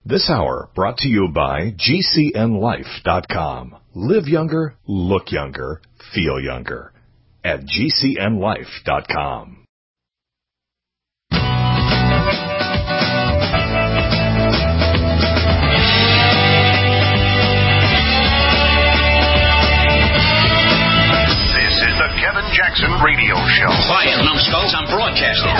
This hour brought to you by GCNLife.com. Live younger, look younger, feel younger. At GCNLife.com. This is the Kevin Jackson Radio Show. Quiet, numbskulls, I'm broadcasting.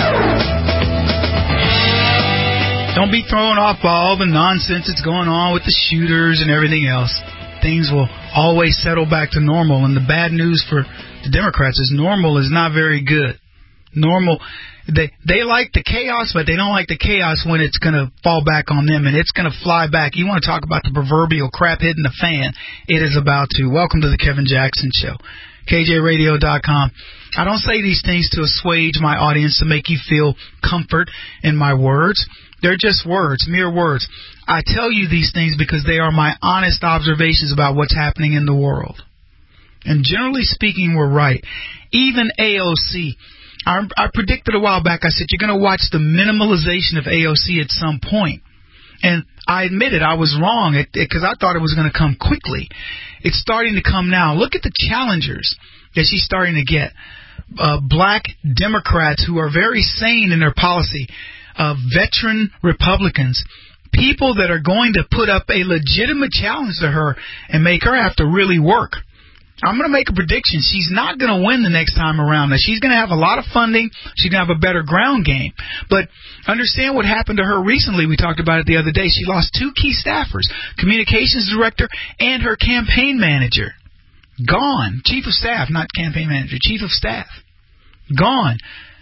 Don't be thrown off by all the nonsense that's going on with the shooters and everything else. Things will always settle back to normal. And the bad news for the Democrats is normal is not very good. Normal, they like the chaos, but they don't like the chaos when it's going to fall back on them and it's going to fly back. You want to talk about the proverbial crap hitting the fan? It is about to. Welcome to the Kevin Jackson Show. KJRadio.com. I don't say these things to assuage my audience, to make you feel comfort in my words. They're just words, mere words. I tell you these things because they are my honest observations about what's happening in the world. And generally speaking, we're right. Even AOC, I predicted a while back, I said, you're going to watch the minimalization of AOC at some point. And I admitted I was wrong because I thought it was going to come quickly. It's starting to come now. Look at the challengers that she's starting to get. Black Democrats who are very sane in their policy. Veteran Republicans, people that are going to put up a legitimate challenge to her and make her have to really work. I'm going to make a prediction. She's not going to win the next time around. Now, she's going to have a lot of funding. She's going to have a better ground game. But understand what happened to her recently. We talked about it the other day. She lost 2 key staffers, communications director and her campaign manager. Gone. Chief of staff, not campaign manager, chief of staff. Gone.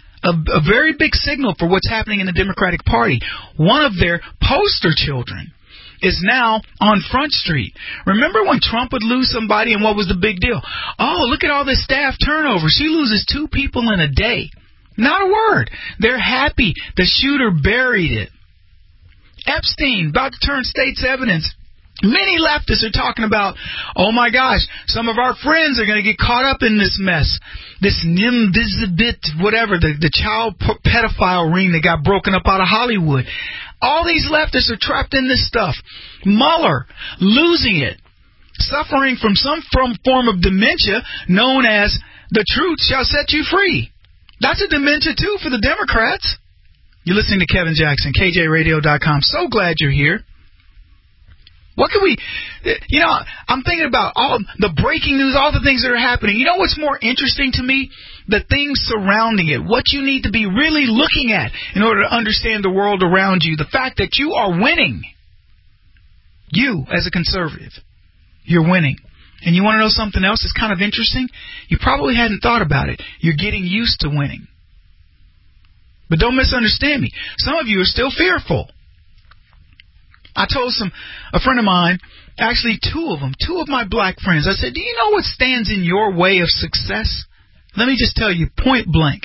A very big signal for what's happening in the Democratic Party. One of their poster children is now on Front Street. Remember when Trump would lose somebody and what was the big deal? Oh, look at all this staff turnover. She loses 2 people in a day. Not a word. They're happy. The shooter buried it. Epstein, about to turn state's evidence. Many leftists are talking about, oh my gosh, some of our friends are going to get caught up in this mess. This Nimvizibit, whatever, the child pedophile ring that got broken up out of Hollywood. All these leftists are trapped in this stuff. Mueller, losing it. Suffering from some form of dementia known as the truth shall set you free. That's a dementia too for the Democrats. You're listening to Kevin Jackson, KJRadio.com. So glad you're here. What can we, I'm thinking about all the breaking news, all the things that are happening. You know what's more interesting to me? The things surrounding it. What you need to be really looking at in order to understand the world around you. The fact that you are winning. You, as a conservative, you're winning. And you want to know something else that's kind of interesting? You probably hadn't thought about it. You're getting used to winning. But don't misunderstand me. Some of you are still fearful. I told a friend of mine, actually 2 of them, 2 of my black friends, I said, do you know what stands in your way of success? Let me just tell you, point blank.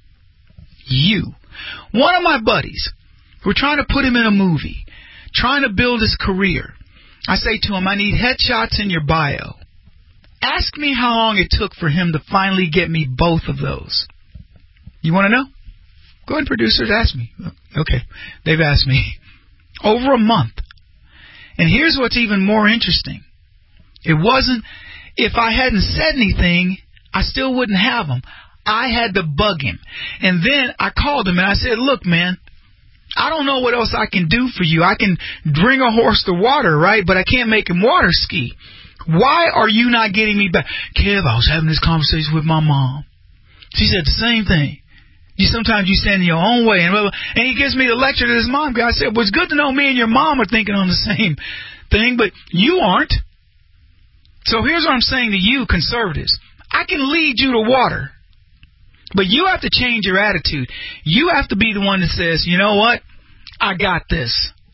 You. One of my buddies, we're trying to put him in a movie, trying to build his career. I say to him, I need headshots in your bio. Ask me how long it took for him to finally get me both of those. You want to know? Go ahead, producers, ask me. Okay, they've asked me. Over a month. And here's what's even more interesting. It wasn't, if I hadn't said anything, I still wouldn't have them. I had to bug him. And then I called him and I said, look, man, I don't know what else I can do for you. I can bring a horse to water, right? But I can't make him water ski. Why are you not getting me back? Kev, I was having this conversation with my mom. She said the same thing. Sometimes you stand in your own way. And blah, blah. And he gives me the lecture to his mom. I said, well, it's good to know me and your mom are thinking on the same thing, but you aren't. So here's what I'm saying to you conservatives. I can lead you to water, but you have to change your attitude. You have to be the one that says, you know what? I got this.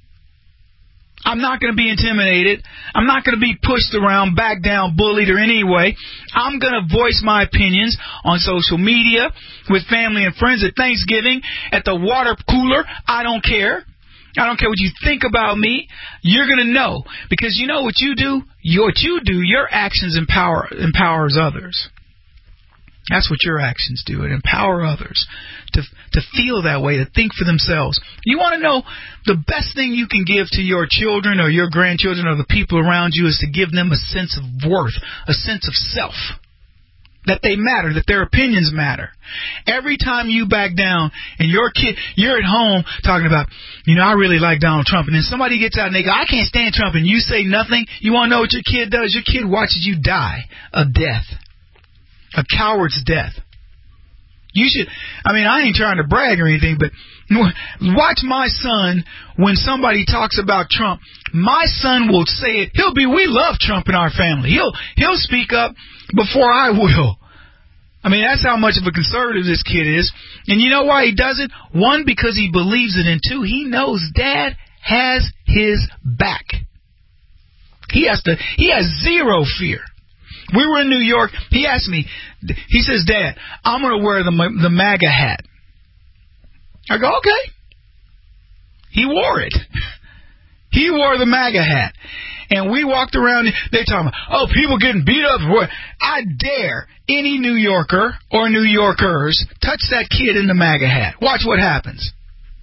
I'm not going to be intimidated. I'm not going to be pushed around, back down, bullied or any way. I'm going to voice my opinions on social media, with family and friends at Thanksgiving, at the water cooler. I don't care. I don't care what you think about me. You're going to know. Because you know what you do? Your actions empowers others. That's what your actions do. It empower others to feel that way, to think for themselves. You want to know the best thing you can give to your children or your grandchildren or the people around you is to give them a sense of worth, a sense of self. That they matter, that their opinions matter. Every time you back down and you're at home talking about, I really like Donald Trump, and then somebody gets out and they go, I can't stand Trump, and you say nothing, you want to know what your kid does? Your kid watches you die a death. A coward's death. You should, I ain't trying to brag or anything, but watch my son when somebody talks about Trump. My son will say it. We love Trump in our family. He'll speak up before I will. That's how much of a conservative this kid is. And you know why he does it? One, because he believes it, and two, he knows Dad has his back. He has zero fear. We were in New York. He asked me, he says, Dad, I'm going to wear the MAGA hat. I go, okay. He wore it. He wore the MAGA hat. And we walked around, they're talking about, people getting beat up. I dare any New Yorker or New Yorkers touch that kid in the MAGA hat. Watch what happens.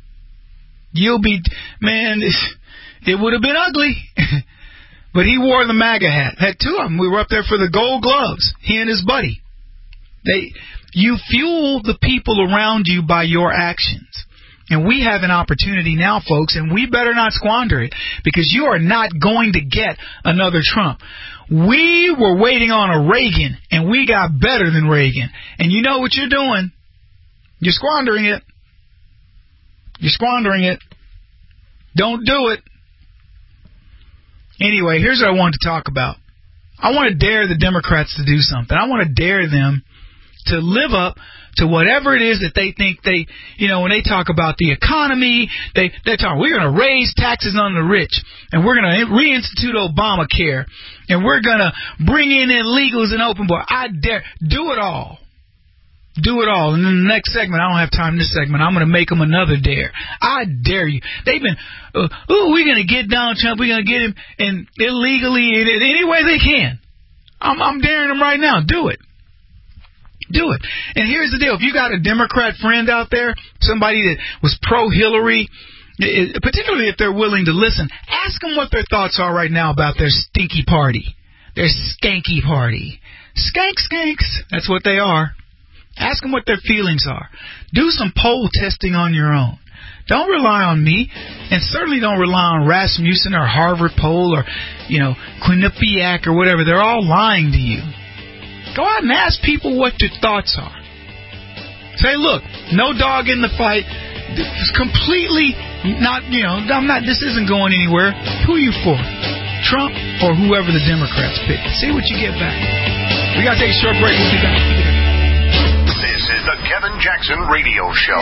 It would have been ugly. But he wore the MAGA hat. Had two of them. We were up there for the Gold Gloves, he and his buddy. You fuel the people around you by your actions. And we have an opportunity now, folks, and we better not squander it, because you are not going to get another Trump. We were waiting on a Reagan, and we got better than Reagan. And you know what you're doing? You're squandering it. You're squandering it. Don't do it. Anyway, here's what I wanted to talk about. I want to dare the Democrats to do something. I want to dare them to live up to whatever it is that they think when they talk about the economy, they're talking, we're going to raise taxes on the rich, and we're going to reinstitute Obamacare, and we're going to bring in illegals and open board. I dare. Do it all. Do it all. And in the next segment, I don't have time in this segment, I'm going to make them another dare. I dare you. They've been, we're going to get Donald Trump. We're going to get him and illegally in any way they can. I'm daring them right now. Do it. Do it. And here's the deal. If you got a Democrat friend out there, somebody that was pro-Hillary, particularly if they're willing to listen, ask them what their thoughts are right now about their stinky party, their skanky party. Skanks. That's what they are. Ask them what their feelings are. Do some poll testing on your own. Don't rely on me, and certainly don't rely on Rasmussen or Harvard Poll or, Quinnipiac or whatever. They're all lying to you. Go out and ask people what their thoughts are. Say, look, no dog in the fight. It's completely not, this isn't going anywhere. Who are you for? Trump or whoever the Democrats pick? See what you get back. We got to take a short break. We'll be back. This is the Kevin Jackson Radio Show.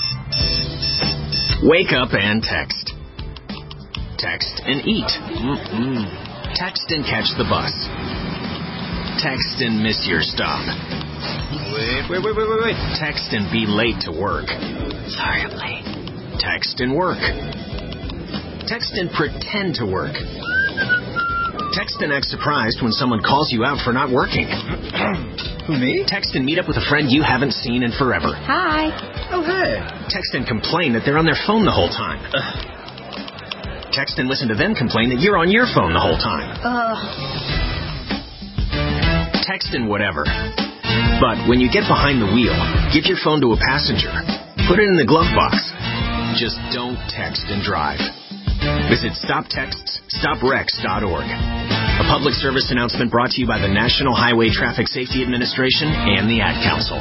Wake up and text. Text and eat. Text and catch the bus. Text and miss your stop. Wait. Text and be late to work. Sorry, I'm late. Text and work. Text and pretend to work. Text and act surprised when someone calls you out for not working. Who, me? Text and meet up with a friend you haven't seen in forever. Hi. Oh, hey. Text and complain that they're on their phone the whole time. Text and listen to them complain that you're on your phone the whole time. Text and whatever. But when you get behind the wheel, give your phone to a passenger. Put it in the glove box. Just don't text and drive. Visit StopTextsStopWrecks.org. A public service announcement brought to you by the National Highway Traffic Safety Administration and the Ad Council.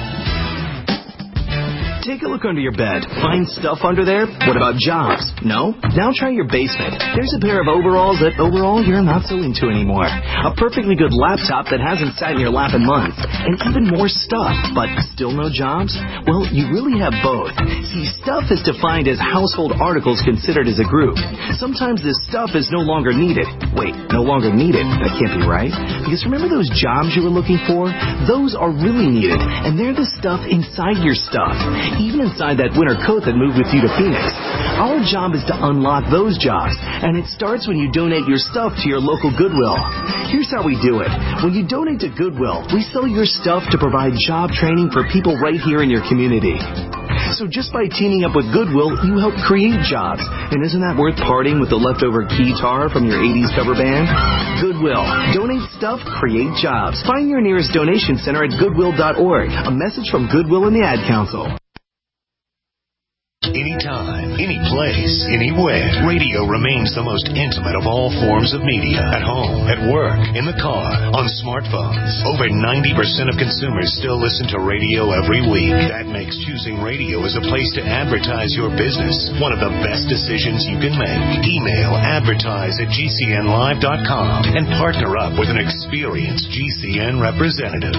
Take a look under your bed. Find stuff under there? What about jobs? No? Now try your basement. There's a pair of overalls that overall you're not so into anymore. A perfectly good laptop that hasn't sat in your lap in months. And even more stuff, but still no jobs? Well, you really have both. See, stuff is defined as household articles considered as a group. Sometimes this stuff is no longer needed. Wait, no longer needed. That can't be right. Because remember those jobs you were looking for? Those are really needed, and they're the stuff inside your stuff. Even inside that winter coat that moved with you to Phoenix. Our job is to unlock those jobs, and it starts when you donate your stuff to your local Goodwill. Here's how we do it. When you donate to Goodwill, we sell your stuff to provide job training for people right here in your community. So just by teaming up with Goodwill, you help create jobs. And isn't that worth parting with the leftover guitar from your 80s cover band? Goodwill. Donate stuff, create jobs. Find your nearest donation center at goodwill.org. A message from Goodwill and the Ad Council. Anytime, any place, anywhere. Radio remains the most intimate of all forms of media. At home, at work, in the car, on smartphones. Over 90% of consumers still listen to radio every week. That makes choosing radio as a place to advertise your business one of the best decisions you can make. Email advertise@gcnlive.com and partner up with an experienced GCN representative.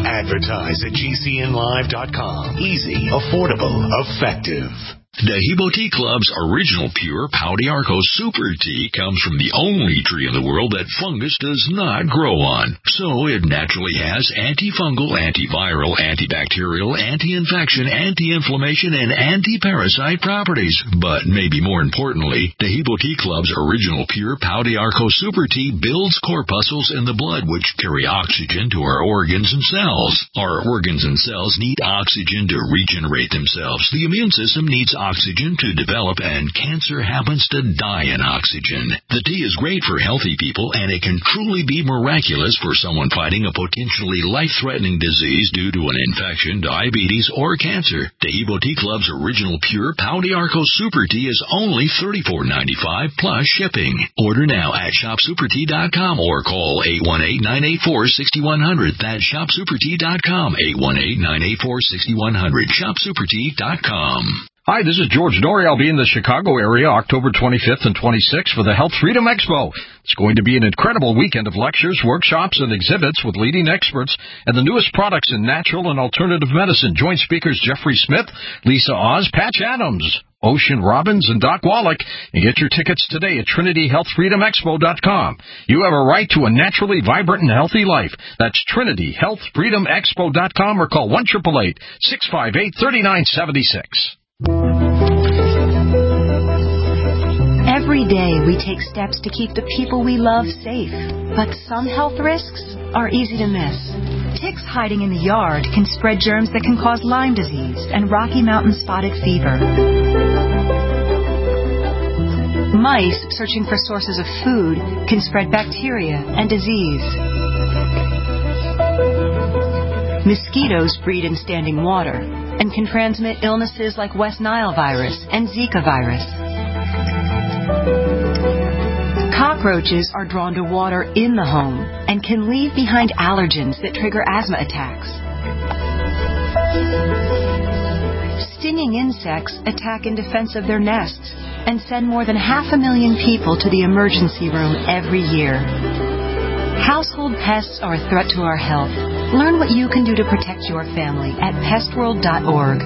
Advertise@gcnlive.com. Easy, affordable, effective. Dehibo Tea Club's original pure Pau d'Arco Super Tea comes from the only tree in the world that fungus does not grow on. So it naturally has antifungal, antiviral, antibacterial, anti-infection, anti-inflammation, and anti-parasite properties. But maybe more importantly, Dehibo Tea Club's original pure Pau d'Arco Super Tea builds corpuscles in the blood which carry oxygen to our organs and cells. Our organs and cells need oxygen to regenerate themselves. The immune system needs oxygen to develop, and cancer happens to die in oxygen. The tea is great for healthy people, and it can truly be miraculous for someone fighting a potentially life-threatening disease due to an infection, diabetes, or cancer. Dehibo Tea Club's original pure Pau d'Arco Super Tea is only $34.95 plus shipping. Order now at shopsupertea.com or call 818-984-6100. That's shopsupertea.com, 818-984-6100, shopsupertea.com. Hi, this is George Norrie. I'll be in the Chicago area October 25th and 26th for the Health Freedom Expo. It's going to be an incredible weekend of lectures, workshops, and exhibits with leading experts and the newest products in natural and alternative medicine. Join speakers Jeffrey Smith, Lisa Oz, Patch Adams, Ocean Robbins, and Doc Wallach, and get your tickets today at TrinityHealthFreedomExpo.com. You have a right to a naturally vibrant and healthy life. That's TrinityHealthFreedomExpo.com or call 1-888-658-3976. Every day we take steps to keep the people we love safe, but some health risks are easy to miss. Ticks hiding in the yard can spread germs that can cause Lyme disease and Rocky Mountain spotted fever. Mice searching for sources of food can spread bacteria and disease. Mosquitoes breed in standing water and can transmit illnesses like West Nile virus and Zika virus. Cockroaches are drawn to water in the home and can leave behind allergens that trigger asthma attacks. Stinging insects attack in defense of their nests and send more than 500,000 people to the emergency room every year. Household pests are a threat to our health. Learn what you can do to protect your family at pestworld.org.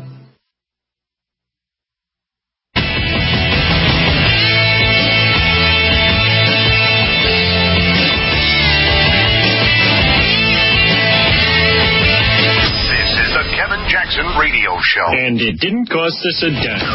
This is the Kevin Jackson Radio Show. And it didn't cost us a dime.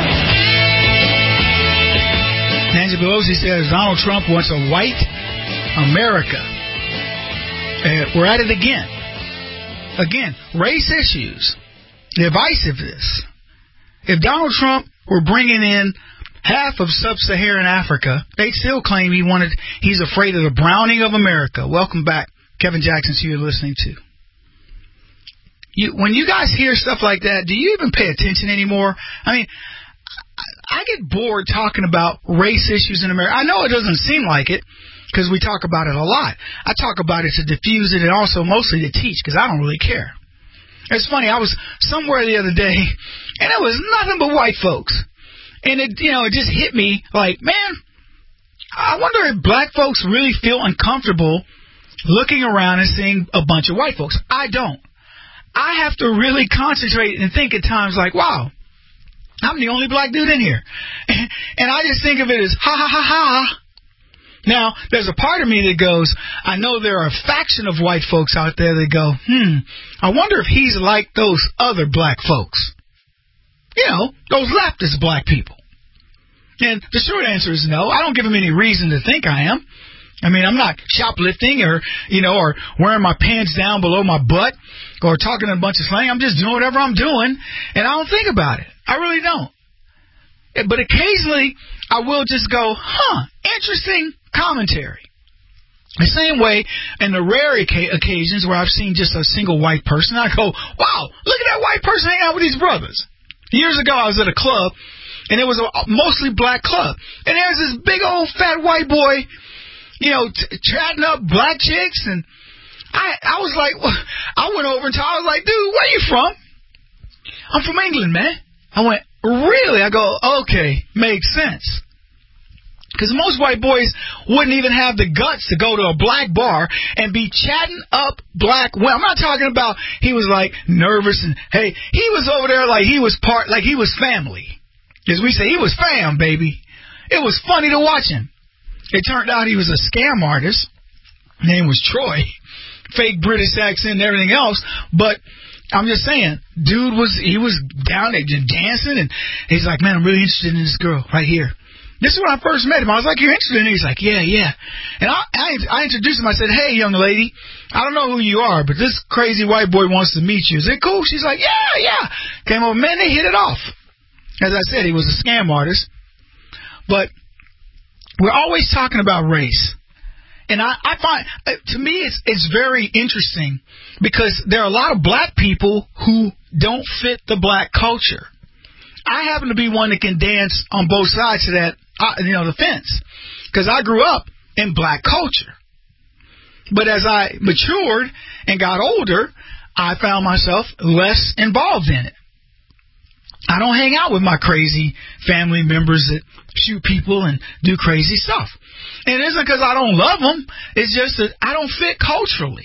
Nancy Pelosi says Donald Trump wants a white America. We're at it again. Again, race issues, divisiveness. If Donald Trump were bringing in half of sub-Saharan Africa, they'd still claim he's afraid of the browning of America. Welcome back. Kevin Jackson, who you're listening to. When you guys hear stuff like that, do you even pay attention anymore? I mean, I get bored talking about race issues in America. I know it doesn't seem like it, because we talk about it a lot. I talk about it to diffuse it and also mostly to teach, because I don't really care. It's funny, I was somewhere the other day, and it was nothing but white folks. And it just hit me like, man, I wonder if black folks really feel uncomfortable looking around and seeing a bunch of white folks. I don't. I have to really concentrate and think at times like, wow, I'm the only black dude in here. And I just think of it as ha ha ha ha. Now, there's a part of me that goes, I know there are a faction of white folks out there that go, I wonder if he's like those other black folks. You know, those leftist black people. And the short answer is no. I don't give him any reason to think I am. I mean, I'm not shoplifting or wearing my pants down below my butt or talking a bunch of slang. I'm just doing whatever I'm doing, and I don't think about it. I really don't. But occasionally, I will just go, interesting commentary. The same way, in the rare occasions where I've seen just a single white person, I go, wow, look at that white person hanging out with these brothers. Years ago, I was at a club, and it was a mostly black club. And there's this big old fat white boy, chatting up black chicks, and I was like, I went over and I was like, dude, where you from? I'm from England, man. I went, really? I go, okay, makes sense. Because most white boys wouldn't even have the guts to go to a black bar and be chatting up black women. I'm not talking about he was like nervous and, hey, he was over there like he was family. As we say, he was fam, baby. It was funny to watch him. It turned out he was a scam artist. His name was Troy. Fake British accent and everything else. But I'm just saying, dude was down there just dancing, and he's like, man, I'm really interested in this girl right here. This is when I first met him. I was like, you're interested in her? He's like, yeah. And I introduced him. I said, hey, young lady, I don't know who you are, but this crazy white boy wants to meet you. Is it cool? She's like, yeah. Came over, man, they hit it off. As I said, he was a scam artist. But we're always talking about race. And I find, to me, it's very interesting because there are a lot of black people who don't fit the black culture. I happen to be one that can dance on both sides of that, the fence, because I grew up in black culture. But as I matured and got older, I found myself less involved in it. I don't hang out with my crazy family members that shoot people and do crazy stuff. And it isn't because I don't love them. It's just that I don't fit culturally.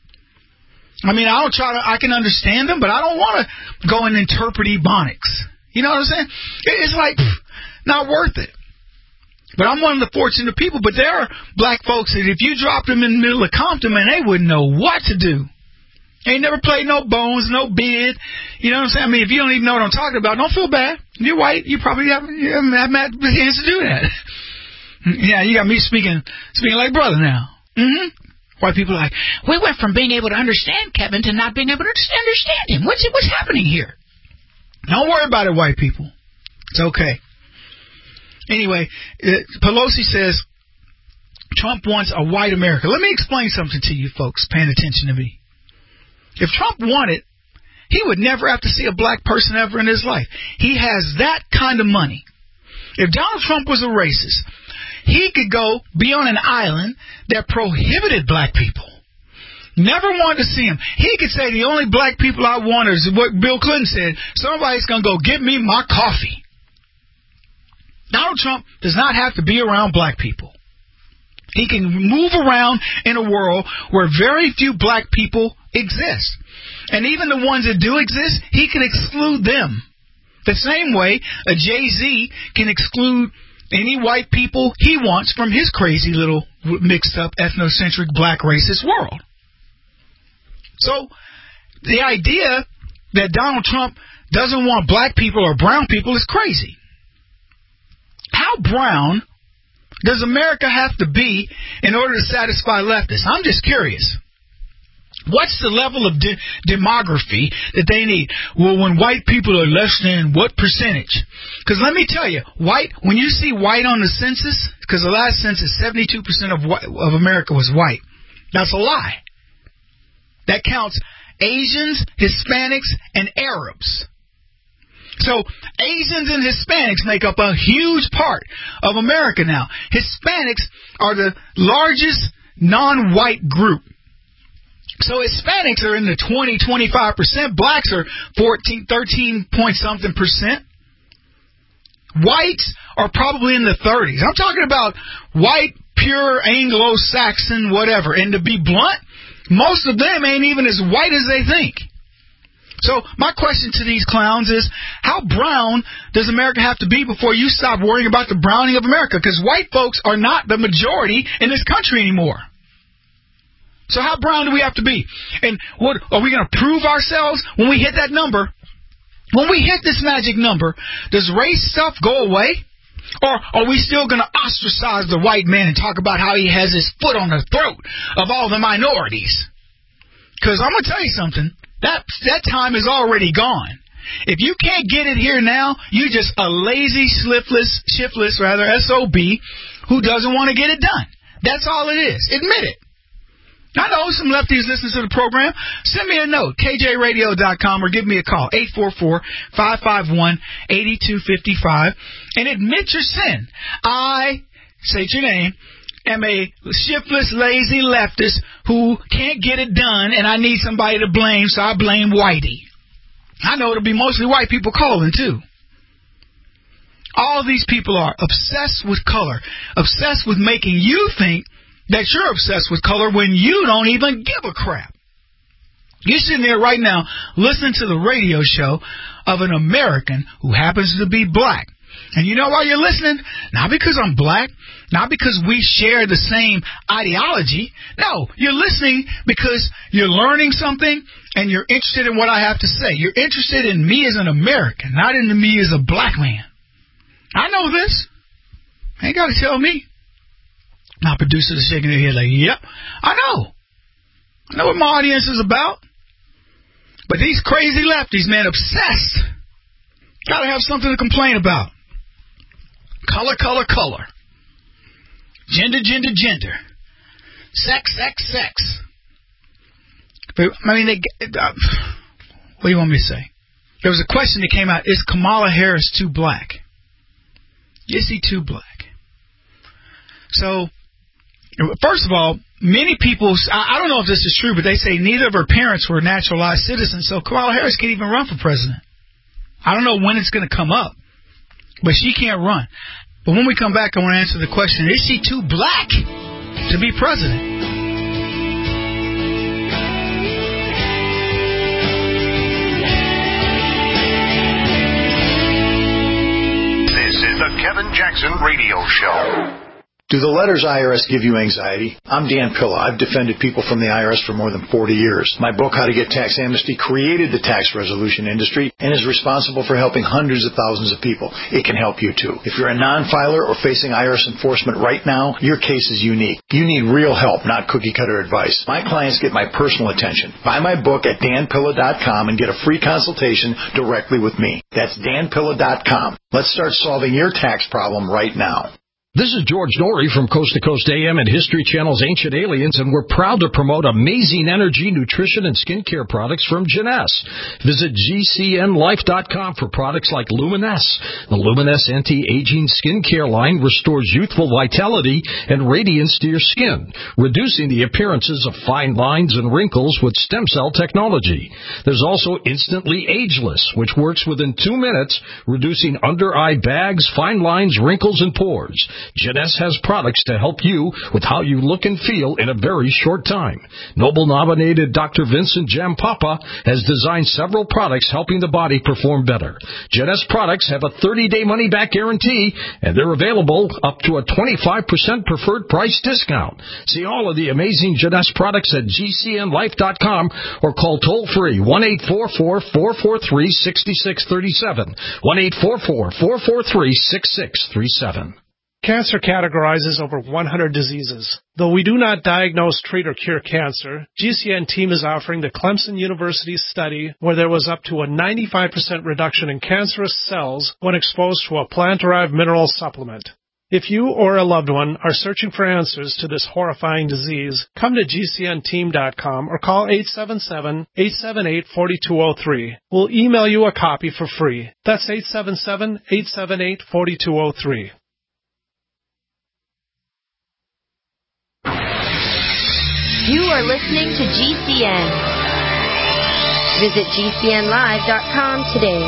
I mean, I can understand them, but I don't want to go and interpret Ebonics. You know what I'm saying? It's like, not worth it. But I'm one of the fortunate people. But there are black folks that if you dropped them in the middle of Compton, man, they wouldn't know what to do. Ain't never played no bones, no bid. You know what I'm saying? I mean, if you don't even know what I'm talking about, don't feel bad. You're white. You probably haven't had the chance to do that. Yeah, you got me speaking like brother now. Mm-hmm. White people are like, we went from being able to understand Kevin to not being able to understand him. What's happening here? Don't worry about it, white people. It's okay. Anyway, Pelosi says Trump wants a white America. Let me explain something to you folks paying attention to me. If Trump wanted, he would never have to see a black person ever in his life. He has that kind of money. If Donald Trump was a racist, he could go be on an island that prohibited black people. Never wanted to see him. He could say the only black people I want is what Bill Clinton said. Somebody's going to go get me my coffee. Donald Trump does not have to be around black people. He can move around in a world where very few black people exist. And even the ones that do exist, he can exclude them. The same way a Jay-Z can exclude any white people he wants from his crazy little mixed up ethnocentric black racist world. So the idea that Donald Trump doesn't want black people or brown people is crazy. How brown does America have to be in order to satisfy leftists? I'm just curious. What's the level of demography that they need? Well, when white people are less than what percentage? Because let me tell you, when you see white on the census, because the last census, 72% of America was white. That's a lie. That counts Asians, Hispanics, and Arabs. So Asians and Hispanics make up a huge part of America now. Hispanics are the largest non-white group. So Hispanics are in the 20-25%. Blacks are 13 point something percent. Whites are probably in the 30s. I'm talking about white, pure Anglo-Saxon, whatever. And to be blunt, most of them ain't even as white as they think. So my question to these clowns is, how brown does America have to be before you stop worrying about the browning of America? Because white folks are not the majority in this country anymore. So how brown do we have to be? And what are we going to prove ourselves when we hit that number? When we hit this magic number, does race stuff go away? Or are we still going to ostracize the white man and talk about how he has his foot on the throat of all the minorities? Because I'm going to tell you something. That time is already gone. If you can't get it here now, you're just a lazy, shiftless, SOB who doesn't want to get it done. That's all it is. Admit it. I know some lefties listen to the program. Send me a note, kjradio.com, or give me a call, 844-551-8255, and admit your sin. I, say your name, am a shiftless, lazy leftist who can't get it done, and I need somebody to blame, so I blame Whitey. I know it'll be mostly white people calling, too. All these people are obsessed with color, obsessed with making you think that you're obsessed with color when you don't even give a crap. You're sitting there right now listening to the radio show of an American who happens to be black. And you know why you're listening? Not because I'm black, not because we share the same ideology. No, you're listening because you're learning something and you're interested in what I have to say. You're interested in me as an American, not in me as a black man. I know this. Ain't got to tell me. My producer is shaking their head like, yep, I know what my audience is about. But these crazy lefties, man, obsessed. Got to have something to complain about. Color, color, color. Gender, gender, gender. Sex, sex, sex. I mean, what do you want me to say? There was a question that came out, is Kamala Harris too black? Is he too black? So, first of all, many people, I don't know if this is true, but they say neither of her parents were naturalized citizens, so Kamala Harris can't even run for president. I don't know when it's going to come up, but she can't run. But when we come back, I want to answer the question, is she too black to be president? This is the Kevin Jackson Radio Show. Do the letters IRS give you anxiety? I'm Dan Pilla. I've defended people from the IRS for more than 40 years. My book, How to Get Tax Amnesty, created the tax resolution industry and is responsible for helping hundreds of thousands of people. It can help you, too. If you're a non-filer or facing IRS enforcement right now, your case is unique. You need real help, not cookie-cutter advice. My clients get my personal attention. Buy my book at danpilla.com and get a free consultation directly with me. That's danpilla.com. Let's start solving your tax problem right now. This is George Norrie from Coast to Coast AM and History Channel's Ancient Aliens, and we're proud to promote amazing energy, nutrition, and skincare products from Jeunesse. Visit GCNlife.com for products like Luminesse. The Luminesse anti-aging skincare line restores youthful vitality and radiance to your skin, reducing the appearances of fine lines and wrinkles with stem cell technology. There's also Instantly Ageless, which works within 2 minutes, reducing under-eye bags, fine lines, wrinkles, and pores. Jeunesse has products to help you with how you look and feel in a very short time. Nobel-nominated Dr. Vincent Jampapa has designed several products helping the body perform better. Jeunesse products have a 30-day money-back guarantee, and they're available up to a 25% preferred price discount. See all of the amazing Jeunesse products at GCNlife.com or call toll-free 1-844-443-6637, 1-844-443-6637. Cancer categorizes over 100 diseases. Though we do not diagnose, treat, or cure cancer, GCN team is offering the Clemson University study where there was up to a 95% reduction in cancerous cells when exposed to a plant-derived mineral supplement. If you or a loved one are searching for answers to this horrifying disease, come to GCNteam.com or call 877-878-4203. We'll email you a copy for free. That's 877-878-4203. You are listening to GCN. Visit GCNlive.com today.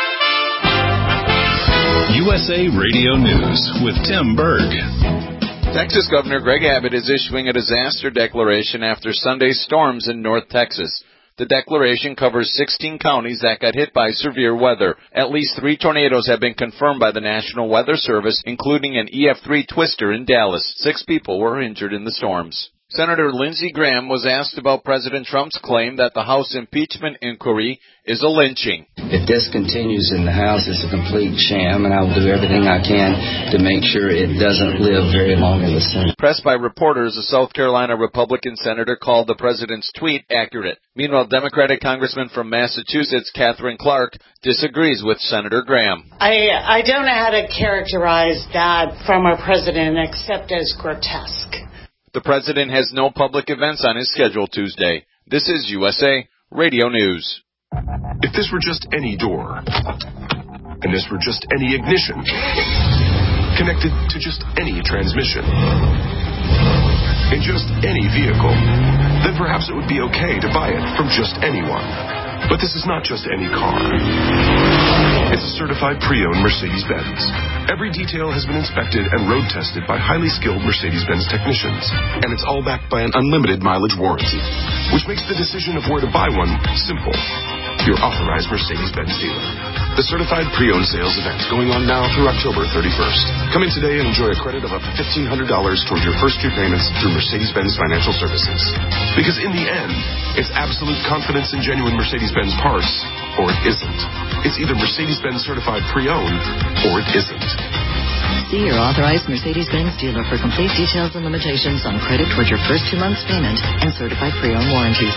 USA Radio News with Tim Berg. Texas Governor Greg Abbott is issuing a disaster declaration after Sunday's storms in North Texas. The declaration covers 16 counties that got hit by severe weather. At least 3 tornadoes have been confirmed by the National Weather Service, including an EF3 twister in Dallas. 6 people were injured in the storms. Senator Lindsey Graham was asked about President Trump's claim that the House impeachment inquiry is a lynching. If this continues in the House, it's a complete sham, and I will do everything I can to make sure it doesn't live very long in the Senate. Pressed by reporters, a South Carolina Republican senator called the president's tweet accurate. Meanwhile, Democratic Congressman from Massachusetts, Catherine Clark, disagrees with Senator Graham. I don't know how to characterize that from our president except as grotesque. The president has no public events on his schedule Tuesday. This is USA Radio News. If this were just any door, and this were just any ignition, connected to just any transmission, in just any vehicle, then perhaps it would be okay to buy it from just anyone. But this is not just any car. It's a certified pre-owned Mercedes-Benz. Every detail has been inspected and road tested by highly skilled Mercedes-Benz technicians. And it's all backed by an unlimited mileage warranty, which makes the decision of where to buy one simple. Your authorized Mercedes-Benz dealer. The certified pre-owned sales event going on now through October 31st. Come in today and enjoy a credit of up to $1,500 towards your first 2 payments through Mercedes-Benz Financial Services. Because in the end, it's absolute confidence in genuine Mercedes-Benz parts, or it isn't. It's either Mercedes-Benz certified pre-owned, or it isn't. See your authorized Mercedes-Benz dealer for complete details and limitations on credit towards your first 2 months' payment and certified pre-owned warranties.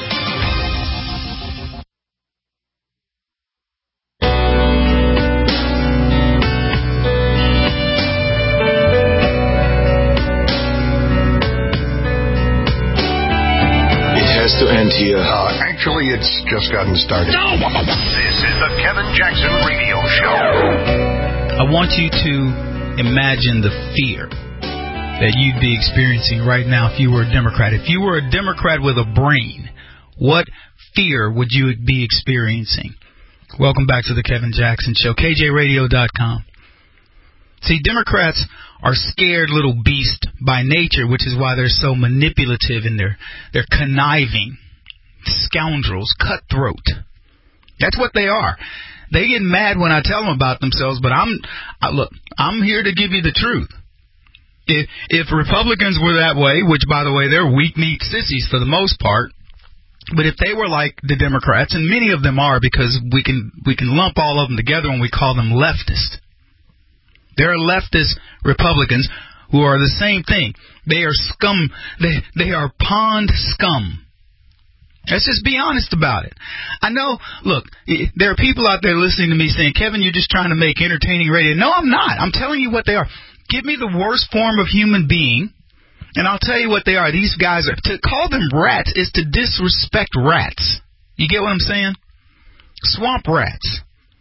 To end here. Actually, it's just gotten started. This is the Kevin Jackson Radio Show. I want you to imagine the fear that you'd be experiencing right now if you were a Democrat. If you were a Democrat with a brain, what fear would you be experiencing? Welcome back to the Kevin Jackson Show, KJRadio.com. See, Democrats are scared little beasts by nature, which is why they're so manipulative and they're conniving, scoundrels, cutthroat. That's what they are. They get mad when I tell them about themselves, but I'm here to give you the truth. If Republicans were that way, which, by the way, they're weak-kneed sissies for the most part, but if they were like the Democrats, and many of them are, because we can lump all of them together when we call them leftists. There are leftist Republicans who are the same thing. They are scum. They are pond scum. Let's just be honest about it. I know, look, there are people out there listening to me saying, Kevin, you're just trying to make entertaining radio. No, I'm not. I'm telling you what they are. Give me the worst form of human being, and I'll tell you what they are. These guys are, to call them rats is to disrespect rats. You get what I'm saying? Swamp rats.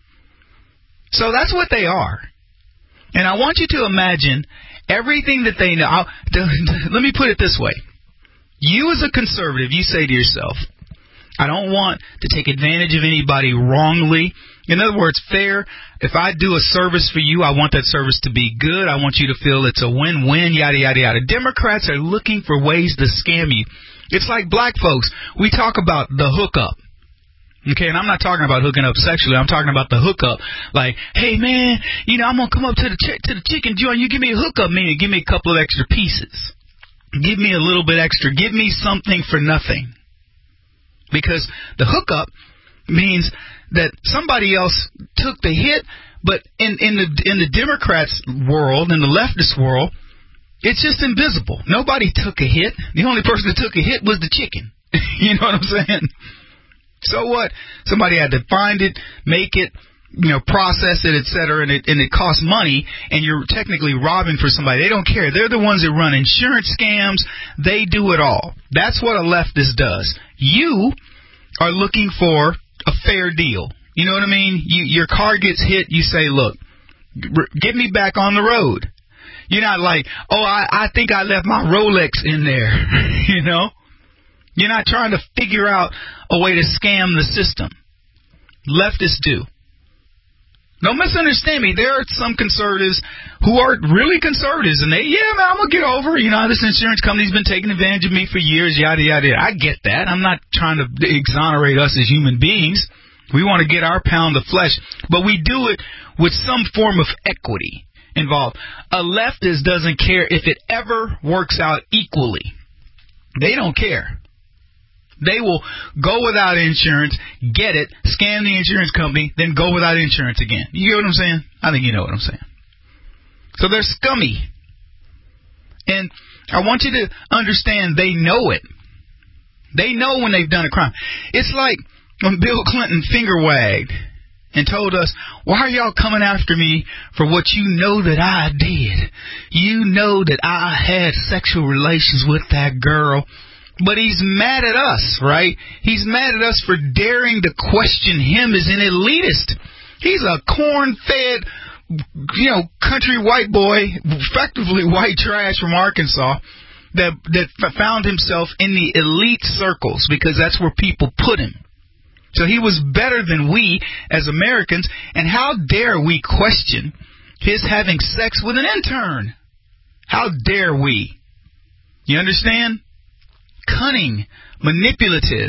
So that's what they are. And I want you to imagine everything that they know. Let me put it this way. You as a conservative, you say to yourself, I don't want to take advantage of anybody wrongly. In other words, fair. If I do a service for you, I want that service to be good. I want you to feel it's a win-win, yada, yada, yada. Democrats are looking for ways to scam you. It's like black folks. We talk about the hookup. Okay, and I'm not talking about hooking up sexually. I'm talking about the hookup. Like, hey, man, I'm going to come up to the chicken joint. You give me a hookup, meaning give me a couple of extra pieces. Give me a little bit extra. Give me something for nothing. Because the hookup means that somebody else took the hit, but in the Democrats' world, in the leftist world, it's just invisible. Nobody took a hit. The only person that took a hit was the chicken. You know what I'm saying? So what? Somebody had to find it, make it, process it, etc., and it costs money, and you're technically robbing for somebody. They don't care. They're the ones that run insurance scams. They do it all. That's what a leftist does. You are looking for a fair deal. You know what I mean? Your car gets hit. You say, look, get me back on the road. You're not like, I think I left my Rolex in there. You're not trying to figure out a way to scam the system. Leftists do. Don't misunderstand me. There are some conservatives who are really conservatives, and man, I'm going to get over it. This insurance company's been taking advantage of me for years, yada, yada, yada. I get that. I'm not trying to exonerate us as human beings. We want to get our pound of flesh, but we do it with some form of equity involved. A leftist doesn't care if it ever works out equally. They don't care. They will go without insurance, get it, scam the insurance company, then go without insurance again. You get what I'm saying? I think you know what I'm saying. So they're scummy. And I want you to understand they know it. They know when they've done a crime. It's like when Bill Clinton finger wagged and told us, why are y'all coming after me for what you know that I did? You know that I had sexual relations with that girl. But he's mad at us, right? He's mad at us for daring to question him as an elitist. He's a corn-fed, country white boy, effectively white trash from Arkansas, that found himself in the elite circles because that's where people put him. So he was better than we as Americans, and how dare we question his having sex with an intern? How dare we? You understand? Cunning, manipulative,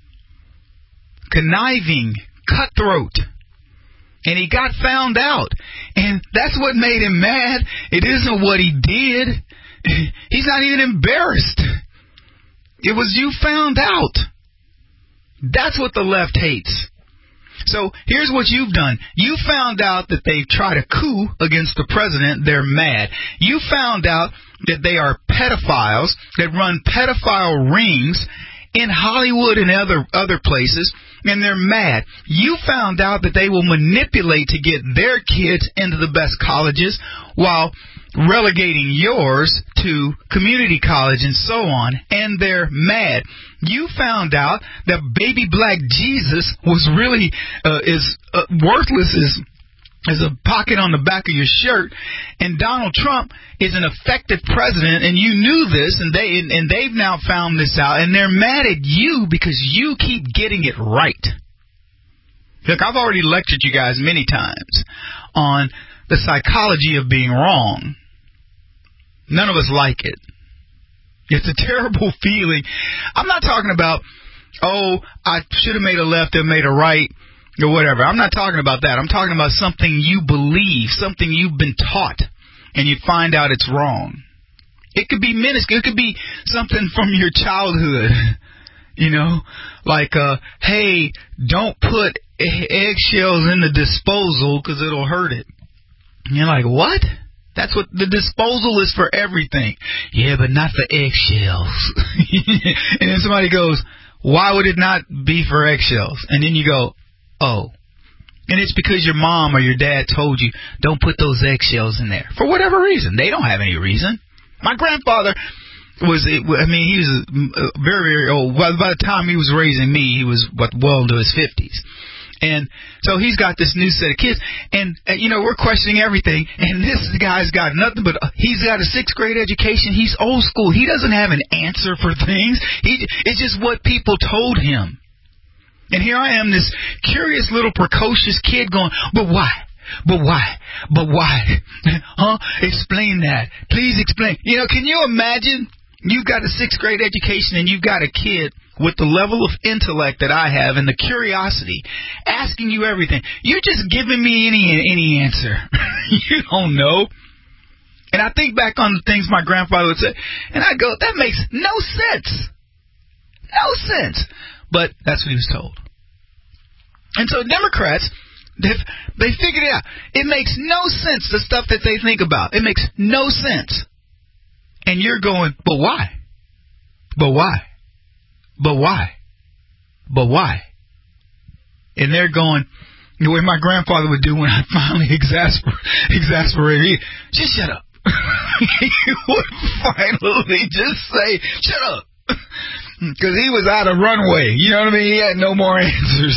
conniving, cutthroat. And he got found out. And that's what made him mad. It isn't what he did. He's not even embarrassed. It was you found out. That's what the left hates. So here's what you've done. You found out that they've tried a coup against the president. They're mad. You found out that they are pedophiles that run pedophile rings in Hollywood and other places, and they're mad. You found out that they will manipulate to get their kids into the best colleges while relegating yours to community college and so on, and they're mad. You found out that baby black Jesus was really worthless as a pocket on the back of your shirt, and Donald Trump is an effective president, and you knew this, and they've now found this out, and they're mad at you because you keep getting it right. Look, I've already lectured you guys many times on the psychology of being wrong. None of us like it. It's a terrible feeling. I'm not talking about, I should have made a left and made a right or whatever. I'm not talking about that. I'm talking about something you believe, something you've been taught, and you find out it's wrong. It could be minuscule. It could be something from your childhood, like, hey, don't put eggshells in the disposal because it'll hurt it. And you're like, what? That's what the disposal is for everything. Yeah, but not for eggshells. And then somebody goes, why would it not be for eggshells? And then you go, oh. And it's because your mom or your dad told you, don't put those eggshells in there. For whatever reason. They don't have any reason. My grandfather he was very, very old. By the time he was raising me, he was well into his 50s. And so he's got this new set of kids, and we're questioning everything, and this guy's got nothing but, he's got a 6th grade education, he's old school, he doesn't have an answer for things, it's just what people told him. And here I am, this curious little precocious kid going, but why? But why? But why? Huh? Explain that. Please explain. Can you imagine? You've got a 6th grade education and you've got a kid with the level of intellect that I have and the curiosity asking you everything. You're just giving me any answer. You don't know. And I think back on the things my grandfather would say, and I go, that makes no sense. No sense. But that's what he was told. And so Democrats, they figured it out. It makes no sense, the stuff that they think about. It makes no sense. And you're going, but why? But why? But why? But why? And they're going, the way my grandfather would do when I finally exasperated, just shut up. He would finally just say, shut up. Because he was out of runway. You know what I mean? He had no more answers.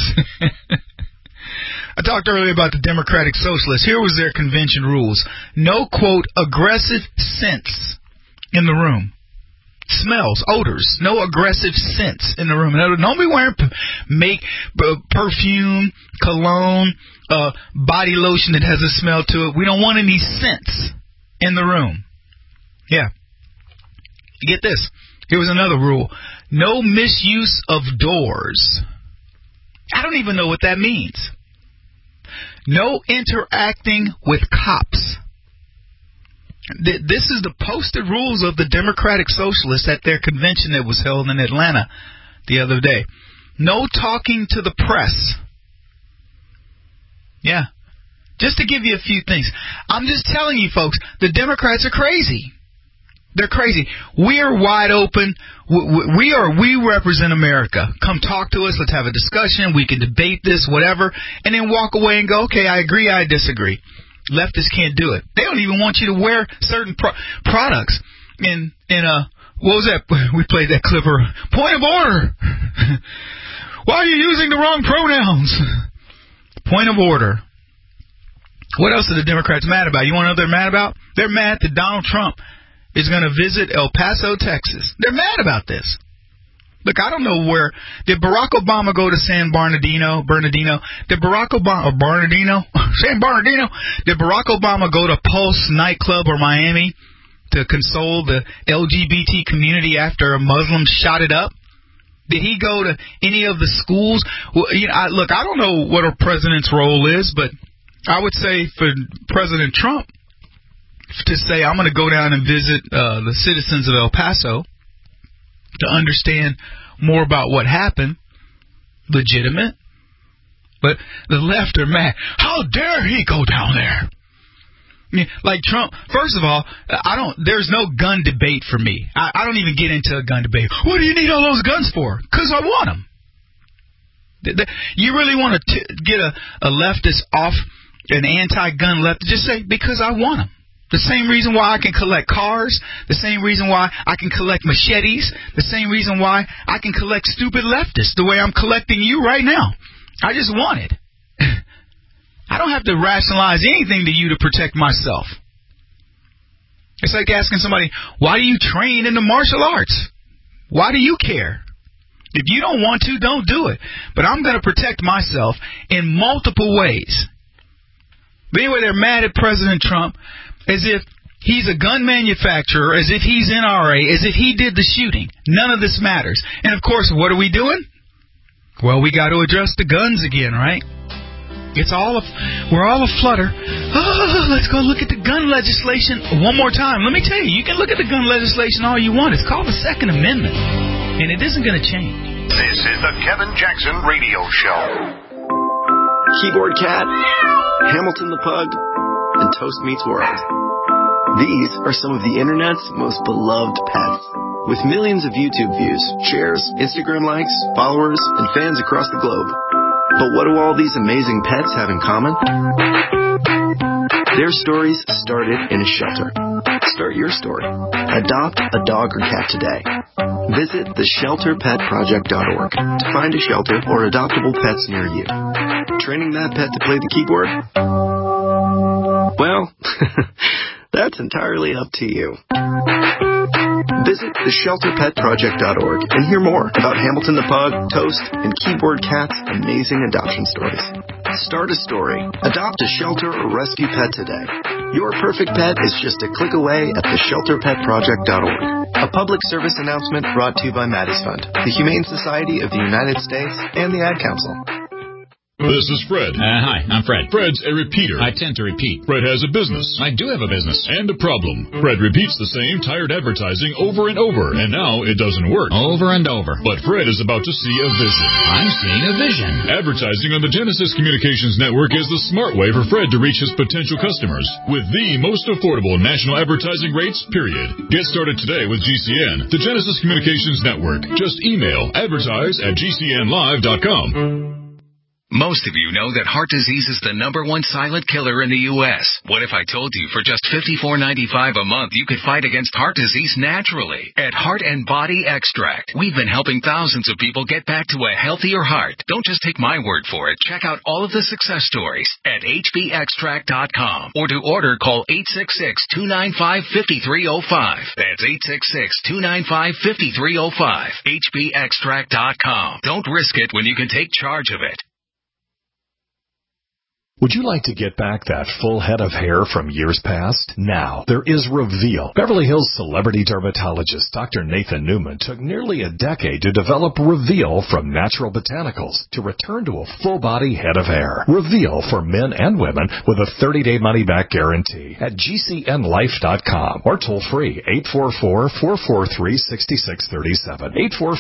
I talked earlier about the Democratic Socialists. Here was their convention rules. No, quote, aggressive sense in the room. smells, odors, no aggressive scents in the room. Don't be wearing perfume, cologne, body lotion that has a smell to it. We don't want any scents in the room. Yeah. Get this. Here was another rule. No misuse of doors. I don't even know what that means. No interacting with cops. This is the posted rules of the Democratic Socialists at their convention that was held in Atlanta the other day. No talking to the press. Yeah. Just to give you a few things. I'm just telling you, folks, the Democrats are crazy. They're crazy. We are wide open. We represent America. Come talk to us. Let's have a discussion. We can debate this, whatever, and then walk away and go, okay, I agree, I disagree. Leftists can't do it. They don't even want you to wear certain products. What was that? We played that clip. Point of order. Why are you using the wrong pronouns? Point of order. What else are the Democrats mad about? You want to know what they're mad about? They're mad that Donald Trump is going to visit El Paso, Texas. They're mad about this. Look, I don't know where. Did Barack Obama go to San Bernardino? Did Barack Obama, San Bernardino? Did Barack Obama go to Pulse nightclub or Miami to console the LGBT community after a Muslim shot it up? Did he go to any of the schools? Well, look, I don't know what a president's role is, but I would say for President Trump to say, I'm going to go down and visit the citizens of El Paso to understand more about what happened, legitimate. But the left are mad. How dare he go down there? Like Trump, first of all, there's no gun debate for me. I don't even get into a gun debate. What do you need all those guns for? Because I want them. You really want to get a leftist off, an anti-gun leftist, just say, because I want them. The same reason why I can collect cars, the same reason why I can collect machetes, the same reason why I can collect stupid leftists the way I'm collecting you right now. I just want it. I don't have to rationalize anything to you to protect myself. It's like asking somebody, why do you train in the martial arts? Why do you care? If you don't want to, don't do it. But I'm going to protect myself in multiple ways. But anyway, they're mad at President Trump as if he's a gun manufacturer, as if he's NRA, as if he did the shooting. None of this matters. And, of course, what are we doing? Well, we got to address the guns again, right? We're all aflutter. Oh, let's go look at the gun legislation one more time. Let me tell you, you can look at the gun legislation all you want. It's called the Second Amendment, and it isn't going to change. This is the Kevin Jackson Radio Show. Keyboard Cat, Hamilton the Pug, and Toast Meets World. These are some of the internet's most beloved pets. With millions of YouTube views, shares, Instagram likes, followers, and fans across the globe. But what do all these amazing pets have in common? Their stories started in a shelter. Start your story. Adopt a dog or cat today. Visit theshelterpetproject.org to find a shelter or adoptable pets near you. Training that pet to play the keyboard? Well, that's entirely up to you. Visit theshelterpetproject.org and hear more about Hamilton the Pug, Toast, and Keyboard Cat's amazing adoption stories. Start a story. Adopt a shelter or rescue pet today. Your perfect pet is just a click away at theshelterpetproject.org. A public service announcement brought to you by Maddie's Fund, the Humane Society of the United States, and the Ad Council. This is Fred. Hi, I'm Fred. Fred's a repeater. I tend to repeat. Fred has a business. I do have a business. And a problem. Fred repeats the same tired advertising over and over, and now it doesn't work. Over and over. But Fred is about to see a vision. I'm seeing a vision. Advertising on the Genesis Communications Network is the smart way for Fred to reach his potential customers with the most affordable national advertising rates, period. Get started today with GCN, the Genesis Communications Network. Just email advertise@gcnlive.com. Most of you know that heart disease is the #1 silent killer in the U.S. What if I told you for just $54.95 a month you could fight against heart disease naturally? At Heart and Body Extract, we've been helping thousands of people get back to a healthier heart. Don't just take my word for it. Check out all of the success stories at hbextract.com. Or to order, call 866-295-5305. That's 866-295-5305. hbextract.com. Don't risk it when you can take charge of it. Would you like to get back that full head of hair from years past? Now, there is Reveal. Beverly Hills celebrity dermatologist Dr. Nathan Newman took nearly a decade to develop Reveal from natural botanicals to return to a full-body head of hair. Reveal for men and women with a 30-day money-back guarantee at GCNlife.com or toll-free 844-443-6637.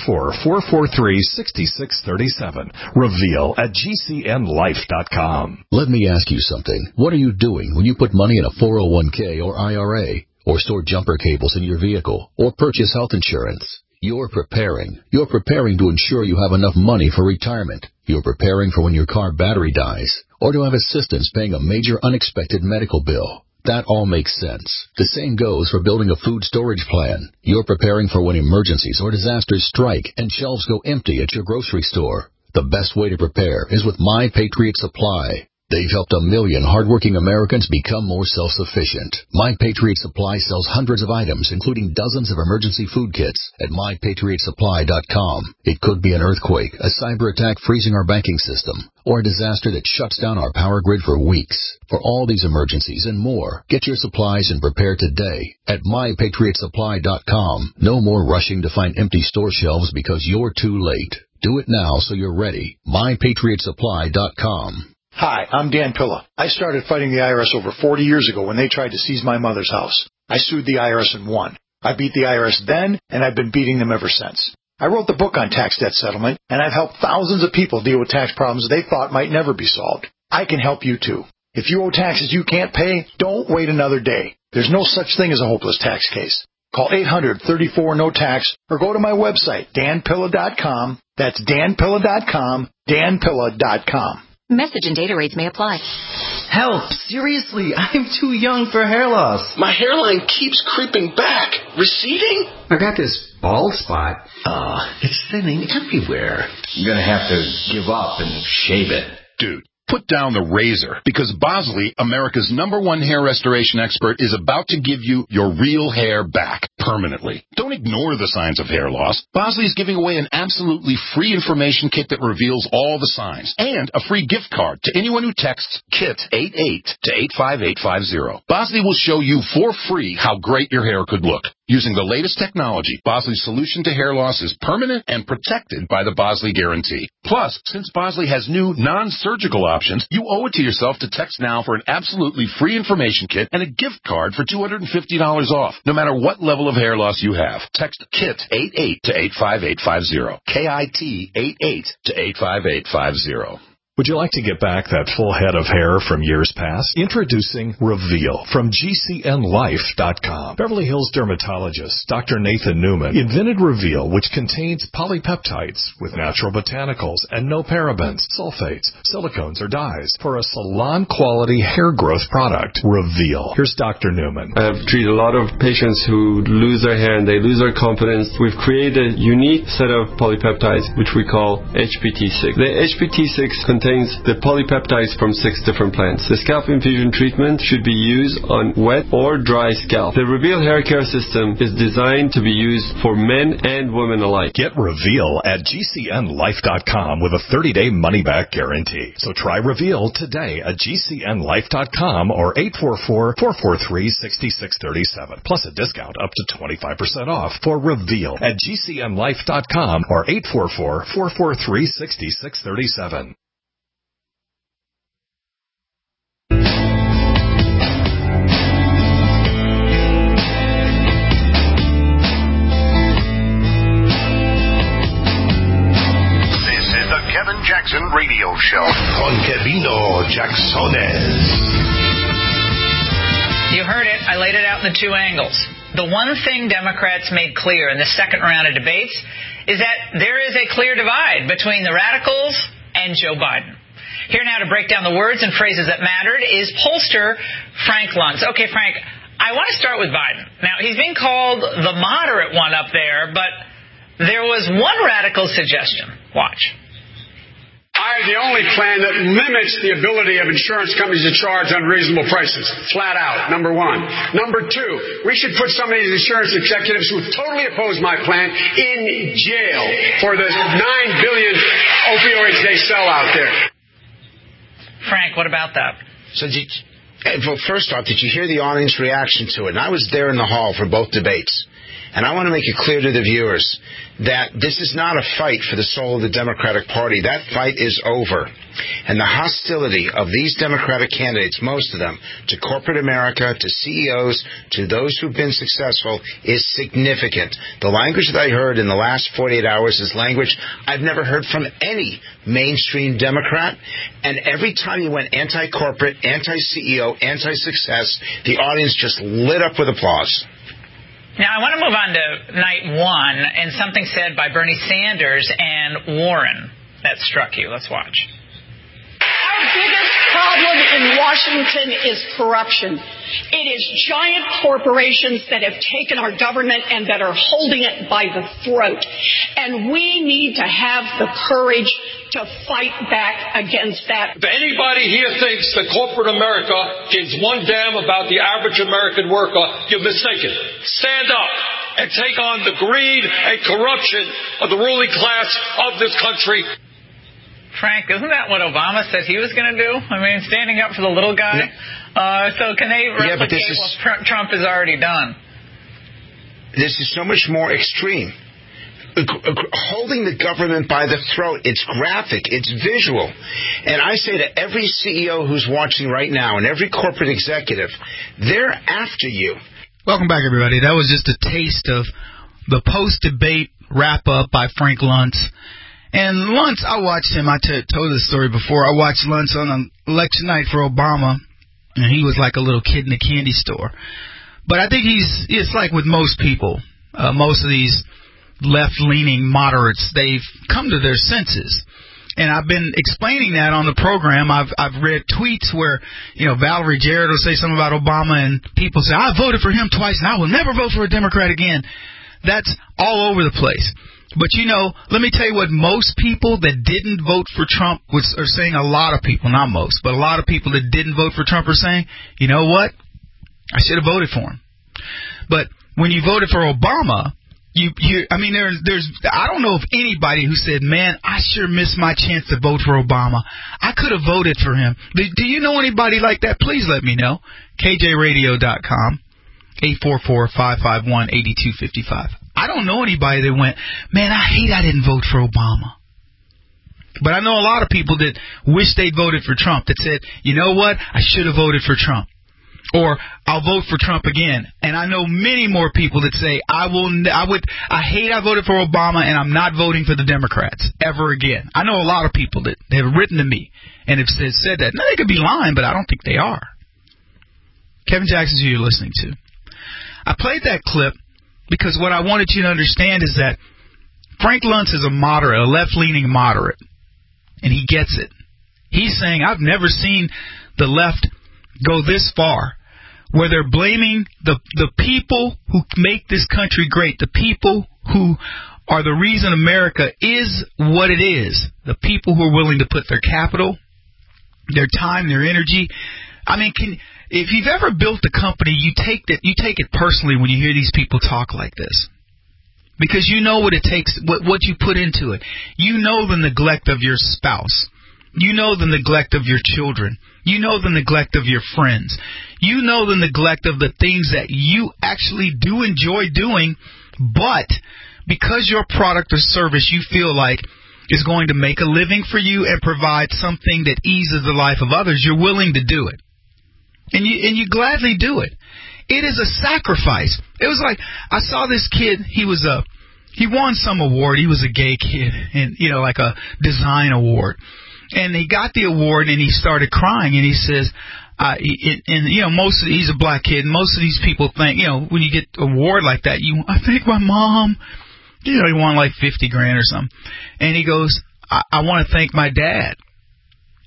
844-443-6637. Reveal at GCNlife.com. Let me ask you something. What are you doing when you put money in a 401k or IRA, or store jumper cables in your vehicle, or purchase health insurance? You're preparing. You're preparing to ensure you have enough money for retirement. You're preparing for when your car battery dies, or to have assistance paying a major unexpected medical bill. That all makes sense. The same goes for building a food storage plan. You're preparing for when emergencies or disasters strike and shelves go empty at your grocery store. The best way to prepare is with My Patriot Supply. They've helped 1 million hardworking Americans become more self-sufficient. My Patriot Supply sells hundreds of items, including dozens of emergency food kits at MyPatriotSupply.com. It could be an earthquake, a cyber attack freezing our banking system, or a disaster that shuts down our power grid for weeks. For all these emergencies and more, get your supplies and prepare today at MyPatriotSupply.com. No more rushing to find empty store shelves because you're too late. Do it now so you're ready. MyPatriotSupply.com. Hi, I'm Dan Pilla. I started fighting the IRS over 40 years ago when they tried to seize my mother's house. I sued the IRS and won. I beat the IRS then, and I've been beating them ever since. I wrote the book on tax debt settlement, and I've helped thousands of people deal with tax problems they thought might never be solved. I can help you too. If you owe taxes you can't pay, don't wait another day. There's no such thing as a hopeless tax case. Call 800-34-NO-TAX or go to my website, danpilla.com. That's danpilla.com, danpilla.com. Message and data rates may apply. Help! Seriously, I'm too young for hair loss. My hairline keeps creeping back. Receding? I got this bald spot. It's thinning everywhere. I'm gonna have to give up and shave it. Dude, put down the razor, because Bosley, America's #1 hair restoration expert, is about to give you your real hair back permanently. Don't ignore the signs of hair loss. Bosley is giving away an absolutely free information kit that reveals all the signs, and a free gift card to anyone who texts KIT88 to 85850. Bosley will show you for free how great your hair could look. Using the latest technology, Bosley's solution to hair loss is permanent and protected by the Bosley Guarantee. Plus, since Bosley has new non-surgical options, you owe it to yourself to text now for an absolutely free information kit and a gift card for $250 off, no matter what level of hair loss you have. Text KIT88 to 85850. KIT88 to 85850. Would you like to get back that full head of hair from years past? Introducing Reveal from GCNlife.com. Beverly Hills dermatologist Dr. Nathan Newman invented Reveal, which contains polypeptides with natural botanicals and no parabens, sulfates, silicones, or dyes for a salon-quality hair growth product. Reveal. Here's Dr. Newman. I've treated a lot of patients who lose their hair and they lose their confidence. We've created a unique set of polypeptides, which we call HPT6. The HPT6 contains the polypeptides from 6 different plants. The scalp infusion treatment should be used on wet or dry scalp. The Reveal hair care system is designed to be used for men and women alike. Get Reveal at GCNlife.com with a 30-day money-back guarantee. So try Reveal today at GCNlife.com or 844-443-6637. Plus a discount up to 25% off for Reveal at GCNlife.com or 844-443-6637. Kevin Jackson Radio Show on Kevino Jacksones. You heard it. I laid it out in the 2 angles. The one thing Democrats made clear in the second round of debates is that there is a clear divide between the radicals and Joe Biden. Here now to break down the words and phrases that mattered is pollster Frank Luntz. Okay, Frank, I want to start with Biden. Now, he's being called the moderate one up there, but there was one radical suggestion. Watch. I have the only plan that limits the ability of insurance companies to charge unreasonable prices, flat out, number one. Number two, we should put some of these insurance executives who totally oppose my plan in jail for the 9 billion opioids they sell out there. Frank, what about that? Well, first off, did you hear the audience reaction to it? And I was there in the hall for both debates. And I want to make it clear to the viewers that this is not a fight for the soul of the Democratic Party. That fight is over. And the hostility of these Democratic candidates, most of them, to corporate America, to CEOs, to those who've been successful, is significant. The language that I heard in the last 48 hours is language I've never heard from any mainstream Democrat. And every time you went anti-corporate, anti-CEO, anti-success, the audience just lit up with applause. Now, I want to move on to night one and something said by Bernie Sanders and Warren that struck you. Let's watch. Our biggest problem in Washington is corruption. It is giant corporations that have taken our government and that are holding it by the throat. And we need to have the courage to fight back against that. If anybody here thinks that corporate America gives one damn about the average American worker, you're mistaken. Stand up and take on the greed and corruption of the ruling class of this country. Frank, isn't that what Obama said he was going to do? I mean, standing up for the little guy. So can they replicate what Trump has already done? This is so much more extreme. Holding the government by the throat, it's graphic, it's visual. And I say to every CEO who's watching right now and every corporate executive, they're after you. Welcome back, everybody. That was just a taste of the post-debate wrap-up by Frank Luntz. And Luntz, I watched him. I told this story before. I watched Luntz on election night for Obama, and he was like a little kid in a candy store. But I think it's like with most people, most of these left-leaning moderates, they've come to their senses. And I've been explaining that on the program. I've read tweets where, Valerie Jarrett will say something about Obama, and people say, I voted for him twice, and I will never vote for a Democrat again. That's all over the place. But, let me tell you what most people that didn't vote for Trump are saying. A lot of people, not most, but a lot of people that didn't vote for Trump are saying, you know what? I should have voted for him. But when you voted for Obama, I don't know of anybody who said, man, I sure missed my chance to vote for Obama. I could have voted for him. Do you know anybody like that? Please let me know. KJRadio.com, 844-551-8255. I don't know anybody that went, man, I hate I didn't vote for Obama. But I know a lot of people that wish they'd voted for Trump that said, you know what, I should have voted for Trump. Or I'll vote for Trump again. And I know many more people that say, I hate I voted for Obama and I'm not voting for the Democrats ever again. I know a lot of people that have written to me and have said that. Now, they could be lying, but I don't think they are. Kevin Jackson's who you're listening to. I played that clip because what I wanted you to understand is that Frank Luntz is a moderate, a left-leaning moderate, and he gets it. He's saying, I've never seen the left go this far, where they're blaming the people who make this country great, the people who are the reason America is what it is, the people who are willing to put their capital, their time, their energy. I mean, if you've ever built a company, you take it personally when you hear these people talk like this. Because you know what it takes, what you put into it. You know the neglect of your spouse. You know the neglect of your children. You know the neglect of your friends. You know the neglect of the things that you actually do enjoy doing, but because your product or service you feel like is going to make a living for you and provide something that eases the life of others, you're willing to do it. And you gladly do it. It is a sacrifice. It was like, I saw this kid, he won some award. He was a gay kid, and like a design award. And he got the award, and he started crying, and he says, he's a black kid, and most of these people think, when you get an award like that, I think my mom, he won like $50,000 or something. And he goes, I want to thank my dad.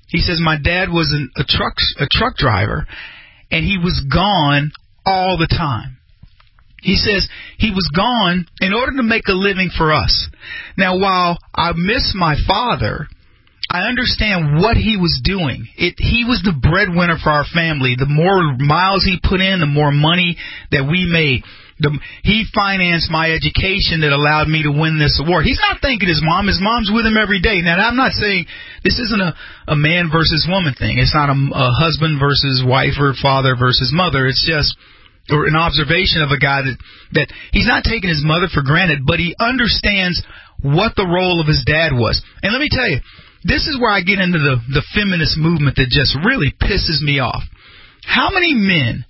He says, my dad was a truck driver, and he was gone all the time. He says he was gone in order to make a living for us. Now, while I miss my father, I understand what he was doing. He was the breadwinner for our family. The more miles he put in, the more money that we made. He financed my education that allowed me to win this award. He's not thanking his mom. His mom's with him every day. Now, I'm not saying this isn't a man versus woman thing. It's not a husband versus wife or father versus mother. It's just an observation of a guy that he's not taking his mother for granted, but he understands what the role of his dad was. And let me tell you, this is where I get into the feminist movement that just really pisses me off. How many men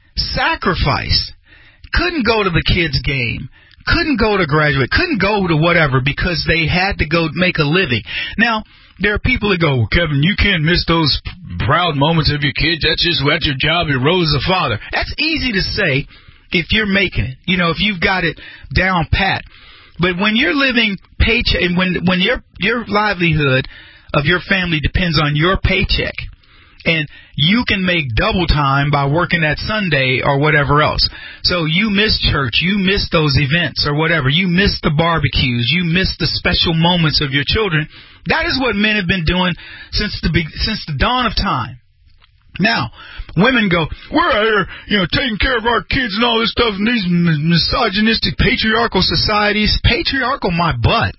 sacrificed, couldn't go to the kids' game, couldn't go to graduate, couldn't go to whatever because they had to go make a living. Now, there are people that go, well, Kevin, you can't miss those proud moments of your kids. That's your job. Your role as a father. That's easy to say if you're making it. You know, if you've got it down pat. But when you're living paycheck, and when your livelihood of your family depends on your paycheck, and you can make double time by working that Sunday or whatever else. So you miss church, you miss those events or whatever, you miss the barbecues, you miss the special moments of your children. That is what men have been doing since the dawn of time. Now, women go, we're out here, taking care of our kids and all this stuff in these misogynistic patriarchal societies. Patriarchal my butt.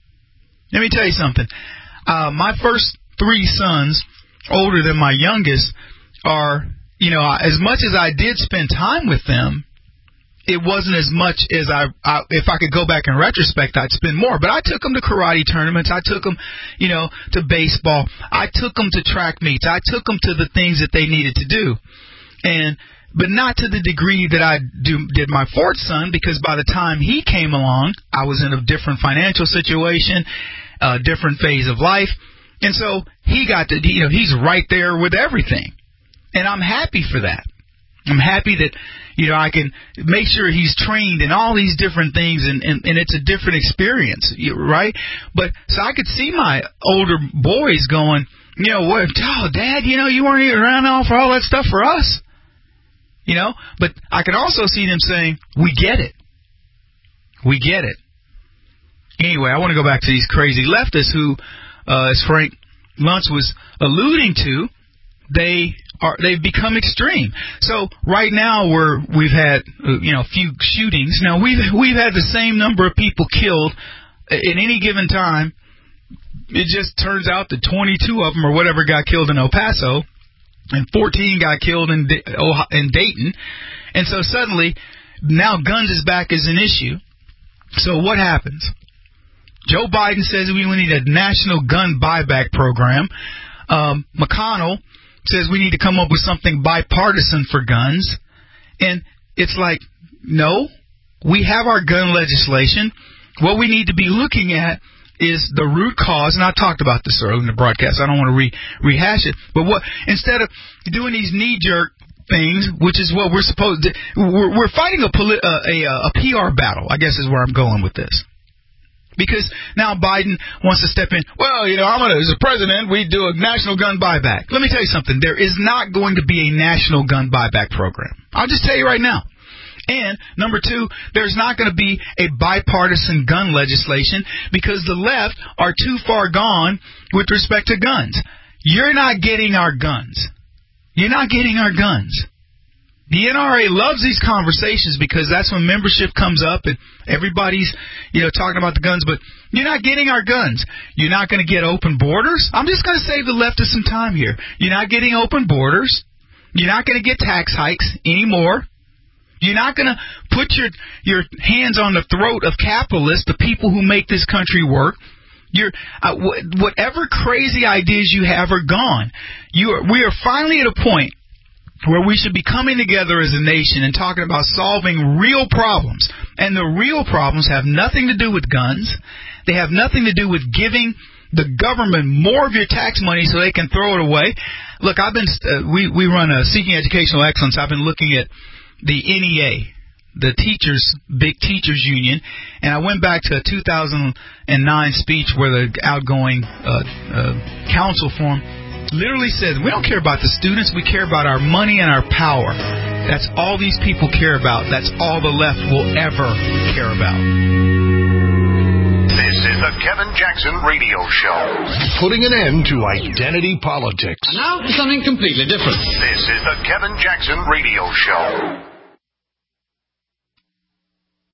Let me tell you something. My first 3 sons, older than my youngest, are, as much as I did spend time with them, it wasn't as much as if I could go back in retrospect, I'd spend more. But I took them to karate tournaments. I took them, to baseball. I took them to track meets. I took them to the things that they needed to do. But not to the degree that I did my 4th son, because by the time he came along, I was in a different financial situation, a different phase of life. And so he got to, he's right there with everything. And I'm happy for that. I'm happy that, I can make sure he's trained in all these different things, and it's a different experience, right? But so I could see my older boys going, what, Dad, you weren't even around for all that stuff for us. But I could also see them saying, we get it. We get it. Anyway, I want to go back to these crazy leftists who, as Frank Luntz was alluding to, they've become extreme. So right now we've had a few shootings. Now we've had the same number of people killed at any given time. It just turns out that 22 of them or whatever got killed in El Paso, and 14 got killed in Dayton. And so suddenly now guns is back as an issue. So what happens? Joe Biden says we need a national gun buyback program. McConnell says we need to come up with something bipartisan for guns. And it's like, no, we have our gun legislation. What we need to be looking at is the root cause, and I talked about this earlier in the broadcast. I don't want to rehash it. But instead of doing these knee-jerk things, which is what we're supposed to, we're fighting a PR battle, I guess is where I'm going with this. Because now Biden wants to step in. Well, as a president, we do a national gun buyback. Let me tell you something. There is not going to be a national gun buyback program. I'll just tell you right now. And number 2, there's not going to be a bipartisan gun legislation because the left are too far gone with respect to guns. You're not getting our guns. You're not getting our guns. The NRA loves these conversations because that's when membership comes up and everybody's, talking about the guns, but you're not getting our guns. You're not going to get open borders. I'm just going to save the leftists some time here. You're not getting open borders. You're not going to get tax hikes anymore. You're not going to put your hands on the throat of capitalists, the people who make this country work. Whatever crazy ideas you have are gone. We are finally at a point where we should be coming together as a nation and talking about solving real problems. And the real problems have nothing to do with guns. They have nothing to do with giving the government more of your tax money so they can throw it away. Look, we run a Seeking Educational Excellence. I've been looking at the NEA, the big teachers union, and I went back to a 2009 speech where the outgoing council for them literally says, we don't care about the students, we care about our money and our power. That's all these people care about. That's all the left will ever care about. This is the Kevin Jackson Radio Show. Putting an end to identity politics. And now for something completely different. This is the Kevin Jackson Radio Show.